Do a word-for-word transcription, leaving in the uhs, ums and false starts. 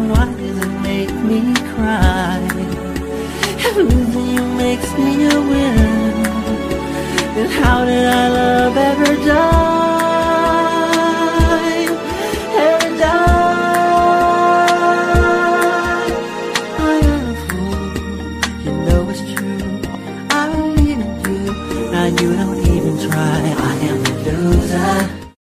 why does it make me cry? If losing you makes me a winner, then how did I love